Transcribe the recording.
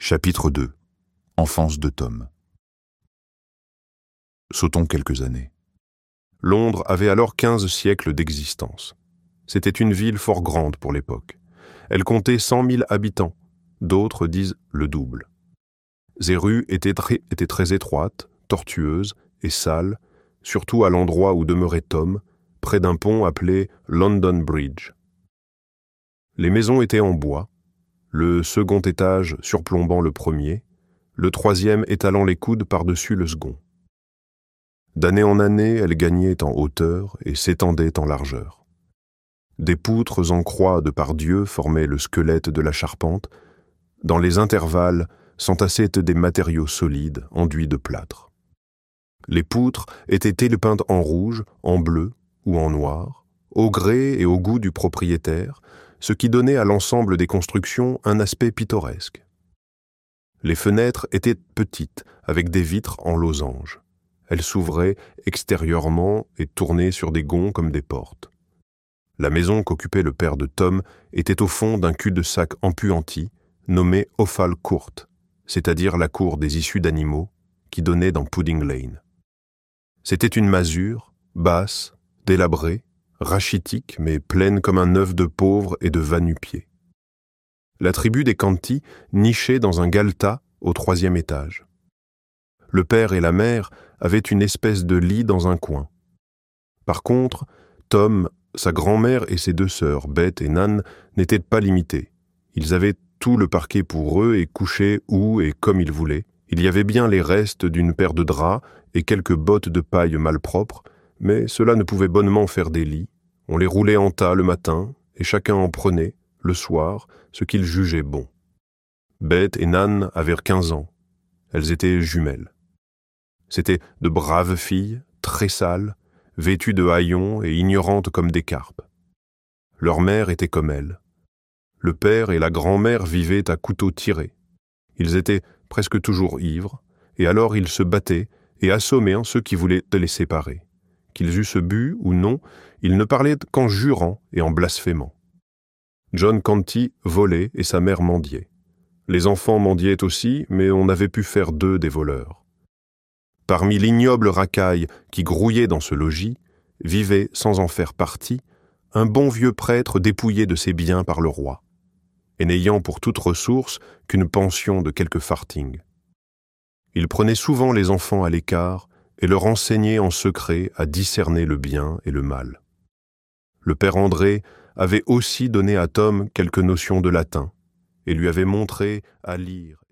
Chapitre 2. Enfance de Tom. Sautons quelques années. Londres avait alors 15 siècles d'existence. C'était une ville fort grande pour l'époque. Elle comptait 100 000 habitants, d'autres disent le double. Ses rues étaient très étroites, tortueuses et sales, surtout à l'endroit où demeurait Tom, près d'un pont appelé London Bridge. Les maisons étaient en bois, le second étage surplombant le premier, le troisième étalant les coudes par-dessus le second. D'année en année, elles gagnaient en hauteur et s'étendaient en largeur. Des poutres en croix de par Dieu formaient le squelette de la charpente. Dans les intervalles s'entassaient des matériaux solides enduits de plâtre. Les poutres étaient télépeintes en rouge, en bleu ou en noir, au gré et au goût du propriétaire, ce qui donnait à l'ensemble des constructions un aspect pittoresque. Les fenêtres étaient petites, avec des vitres en losange. Elles s'ouvraient extérieurement et tournaient sur des gonds comme des portes. La maison qu'occupait le père de Tom était au fond d'un cul-de-sac empuanti, nommé Offal Court, c'est-à-dire la cour des issues d'animaux, qui donnait dans Pudding Lane. C'était une masure, basse, délabrée, rachitique, mais pleine comme un œuf de pauvre et de va-nu-pieds. La tribu des Canty nichait dans un galetas au 3e étage. Le père et la mère avaient une espèce de lit dans un coin. Par contre, Tom, sa grand-mère et ses 2 sœurs, Beth et Nan, n'étaient pas limités. Ils avaient tout le parquet pour eux et couchaient où et comme ils voulaient. Il y avait bien les restes d'une paire de draps et quelques bottes de paille malpropres, mais cela ne pouvait bonnement faire des lits. On les roulait en tas le matin, et chacun en prenait, le soir, ce qu'il jugeait bon. Beth et Nan avaient 15 ans. Elles étaient jumelles. C'étaient de braves filles, très sales, vêtues de haillons et ignorantes comme des carpes. Leur mère était comme elles. Le père et la grand-mère vivaient à couteau tiré. Ils étaient presque toujours ivres, et alors ils se battaient et assommaient ceux qui voulaient les séparer. Qu'ils eussent bu ou non, ils ne parlaient qu'en jurant et en blasphémant. John Canty volait et sa mère mendiait. Les enfants mendiaient aussi, mais on avait pu faire d'eux des voleurs. Parmi l'ignoble racaille qui grouillait dans ce logis, vivait, sans en faire partie, un bon vieux prêtre dépouillé de ses biens par le roi, et n'ayant pour toute ressource qu'une pension de quelques farthings. Il prenait souvent les enfants à l'écart et leur enseignait en secret à discerner le bien et le mal. Le père André avait aussi donné à Tom quelques notions de latin et lui avait montré à lire